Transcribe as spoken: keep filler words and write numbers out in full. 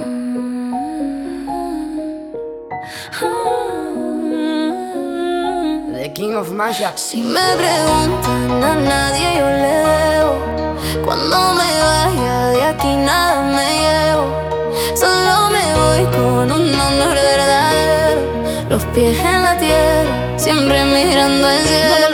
The King of Maya. Si me preguntan a nadie yo leo. Cuando me vaya de aquí nada me llevo. Solo me voy con un amor verdadero. Los pies en la tierra, siempre mirando al cielo.